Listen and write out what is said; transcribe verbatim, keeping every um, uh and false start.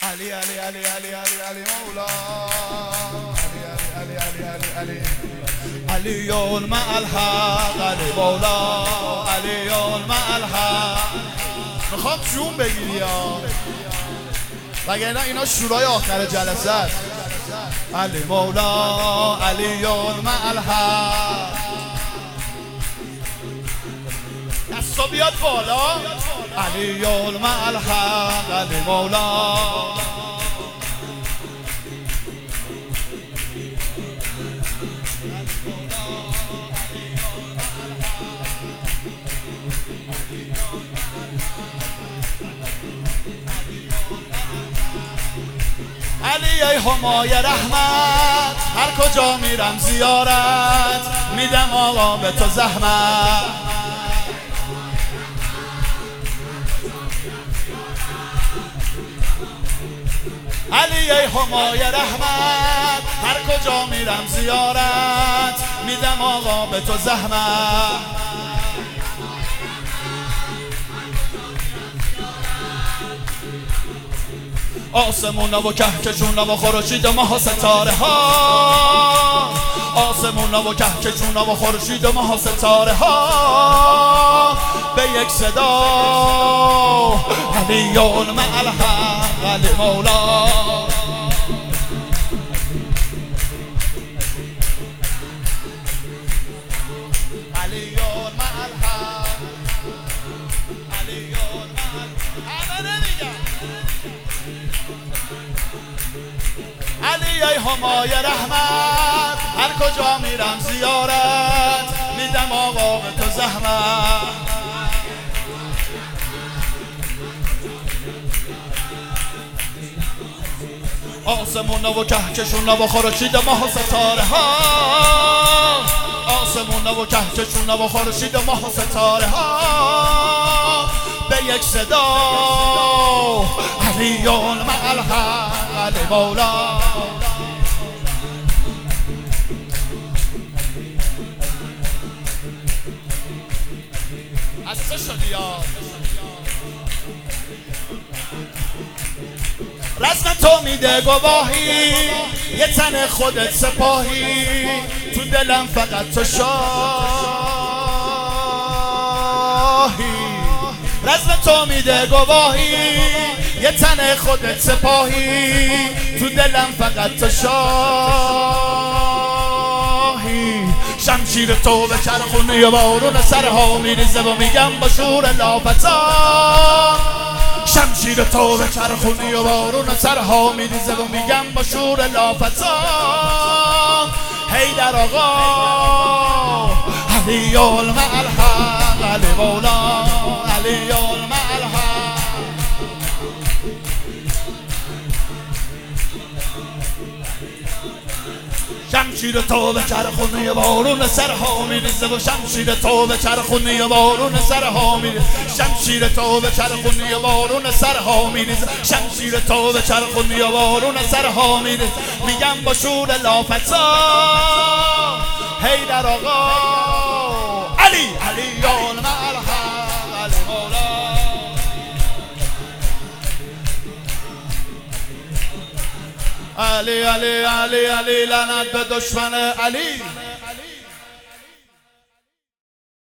علی علی علی علی علی علی مولا علی علی علی علی علی علی علی مع الحق علی مولا علی مع الحق. میخوام جون بگیری ها، وگرنه اینا شورای آخر جلسه است. علی مولا علی مع الحق. دستا بیاد بالا. علی مع الحق علی مولا. علی ای همای رحمت، هر کجا میرم زیارت میدم آقا به تو زحمت. علی ای همای رحمت، هر کجا میرم زیارت میدم آقا به تو زحمت. آسمون و کهکشون و خورشید و ماه و ستاره ها، آسمون و کهکشون و خورشید و ماه و ستاره ها به یک صدا علی مع الحق علی مولا. علی مع الحق علی مع الحق. علی ای همای رحمت، هر کجا میرم زیارت میدم آقا به تو زحمت. آسمون و کهکشون و خورشید و ماه و ستاره ها، آسمون و کهکشون و خورشید و ماه و ستاره ها به یک صدا علی مع الحق علی مولا. از چه شدی ها؟ رسم تو میده گواهی، یه تن خودت سپاهی، تو دلم فقط تو شاهی. رسم تو میده گواهی، یه تن خودت سپاهی، تو دلم فقط تو شاهی. شمشیر تو به چرخونی و بارون سرها میریزه و میگم با شور لافتا. شمشیر تو به چرخونی و بارون سرها میریزه و میگم با شور لافتا. حیدر آقا علی مع الحق علی مولا علی مع الحق. شمشیر تو به چرخونی و بارون سرها میریزه و شمشیر تو به چرخونی و بارون سرها میریزه. شمشیر تو به چرخونی و بارون سرها میریزه. شمشیر تو به چرخونی و بارون سرها میریزه. میگم با شور لافتا حیدر آقا علی علی مع الحق علی مولا. علی علی علی علی لعنت به دشمن علی.